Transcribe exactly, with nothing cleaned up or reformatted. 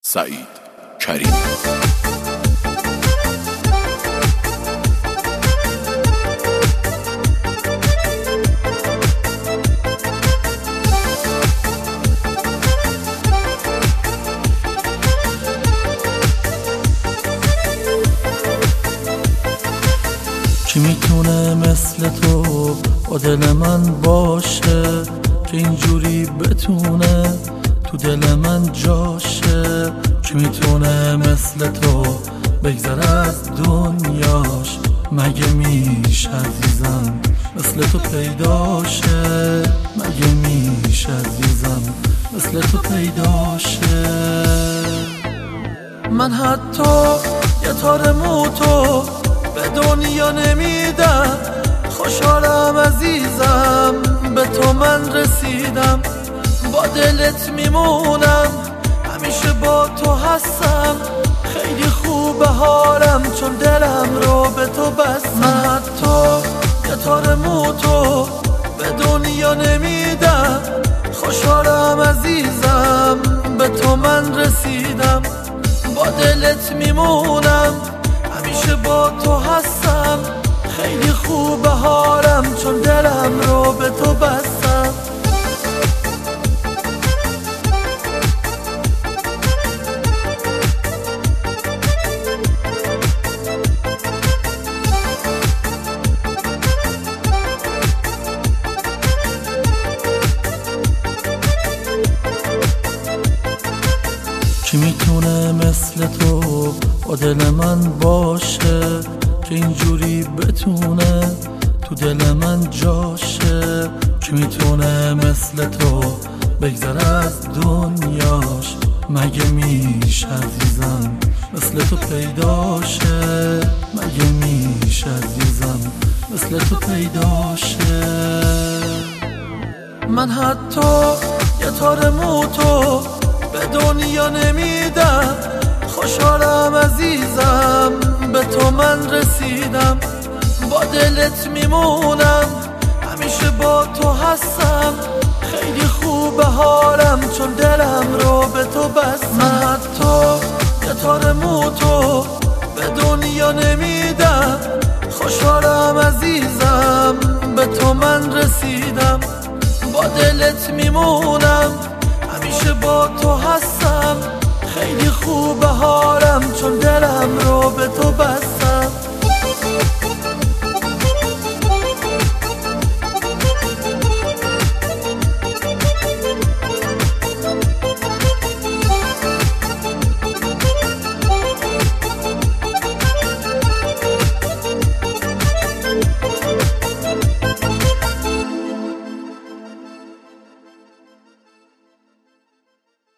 سعید کریم. کی میتونه مثل تو با دل من باشه که اینجوری بتونه تو دل من جاشه؟ کی میتونه مثل تو بگذره از دنیاش؟ مگه میشه عزیزم مثل تو پیداشه؟ مگه میشه عزیزم مثل تو پیداشه؟ من حتی یه تار موتو به دنیا نمیدم، خوشحالم عزیزم به تو من رسیدم، با دلت میمونم، همیشه با تو هستم، خیلی خوبه حالم چون دلم رو به تو بستم. من حتی یه تار موتو به دنیا نمیدم، خوشحالم عزیزم به تو من رسیدم، با دلت میمونم، همیشه با تو هستم، خیلی خوبه حالم چون دلم رو به تو بستم. کی میتونه مثل تو با دل من باشه که اینجوری بتونه تو دل من جاشه؟ کی میتونه مثل تو بگذره از دنیاش؟ مگه میشه عزیزم مثل تو پیداشه؟ مگه میشه عزیزم مثل تو پیداشه؟ من حتی یه تار موتو به دنیا نمیدم، خوشحالم عزیزم به تو من رسیدم، با دلت میمونم، همیشه با تو هستم، خیلی خوبه حالم چون دلم رو به تو بستم. من حتی یه تار موتو به دنیا نمیدم، خوشحالم عزیزم به تو من رسیدم، با دلت میمونم، همیشه با تو هستم،